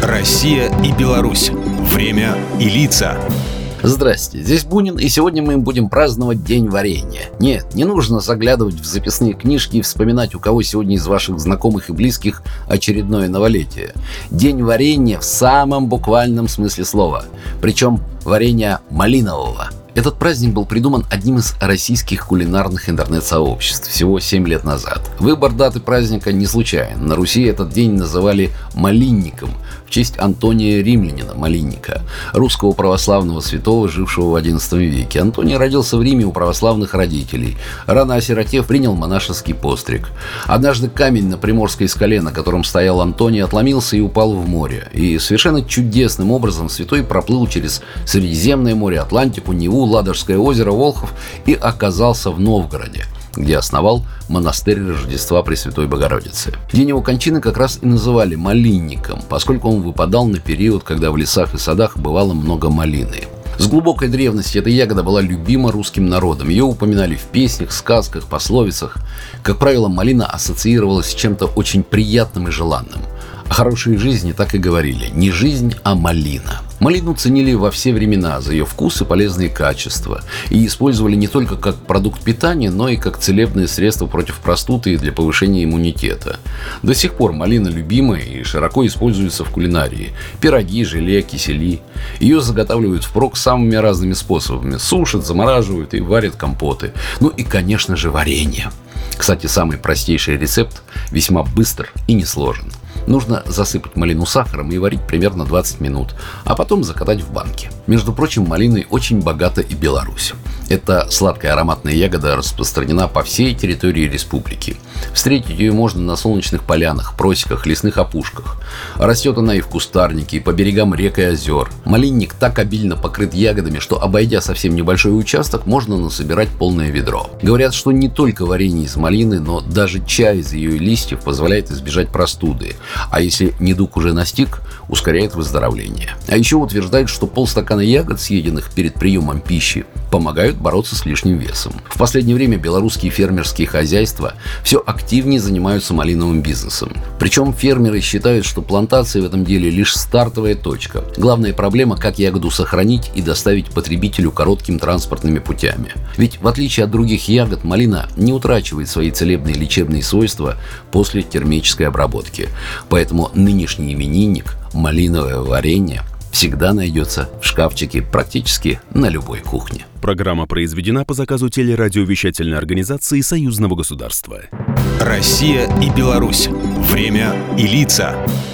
Россия и Беларусь. Время и лица. Здрасте, здесь Бунин, и сегодня мы будем праздновать День варенья. Нет, не нужно заглядывать в записные книжки и вспоминать, у кого сегодня из ваших знакомых и близких очередное новолетие. День варенья в самом буквальном смысле слова. Причем варенья малинового. Этот праздник был придуман одним из российских кулинарных интернет-сообществ всего 7 лет назад. Выбор даты праздника не случайен. На Руси этот день называли Малинником в честь Антония Римлянина Малинника, русского православного святого, жившего в XI веке. Антоний родился в Риме у православных родителей. Рано осиротев, принял монашеский постриг. Однажды камень на Приморской скале, на котором стоял Антоний, отломился и упал в море. И совершенно чудесным образом святой проплыл через Средиземное море, Атлантику, Неву, Ладожское озеро, Волхов и оказался в Новгороде, где основал монастырь Рождества Пресвятой Богородицы. День его кончины как раз и называли Малинником, поскольку он выпадал на период, когда в лесах и садах бывало много малины. С глубокой древности эта ягода была любима русским народом. Ее упоминали в песнях, сказках, пословицах. Как правило, малина ассоциировалась с чем-то очень приятным и желанным. О хорошей жизни так и говорили: не жизнь, а малина. Малину ценили во все времена за ее вкус и полезные качества и использовали не только как продукт питания, но и как целебное средство против простуды и для повышения иммунитета. До сих пор малина любима и широко используется в кулинарии. Пироги, желе, кисели. Ее заготавливают впрок самыми разными способами. Сушат, замораживают и варят компоты. Ну и, конечно же, варенье. Кстати, самый простейший рецепт весьма быстр и несложен. Нужно засыпать малину сахаром и варить примерно 20 минут, а потом закатать в банке. Между прочим, малиной очень богата и Беларусь. Эта сладкая ароматная ягода распространена по всей территории республики. Встретить ее можно на солнечных полянах, просеках, лесных опушках. Растет она и в кустарнике, и по берегам рек и озер. Малинник так обильно покрыт ягодами, что, обойдя совсем небольшой участок, можно насобирать полное ведро. Говорят, что не только варенье из малины, но даже чай из ее листьев позволяет избежать простуды. А если недуг уже настиг, ускоряет выздоровление. А еще утверждают, что полстакана ягод, съеденных перед приемом пищи, помогают бороться с лишним весом. В последнее время белорусские фермерские хозяйства все активнее занимаются малиновым бизнесом. Причем фермеры считают, что плантация в этом деле лишь стартовая точка. Главная проблема — как ягоду сохранить и доставить потребителю короткими транспортными путями. Ведь в отличие от других ягод, малина не утрачивает свои целебные лечебные свойства после термической обработки. Поэтому нынешний именинник, малиновое варенье, всегда найдется в шкафчике практически на любой кухне. Программа произведена по заказу телерадиовещательной организации Союзного государства. Россия и Беларусь. Время и лица.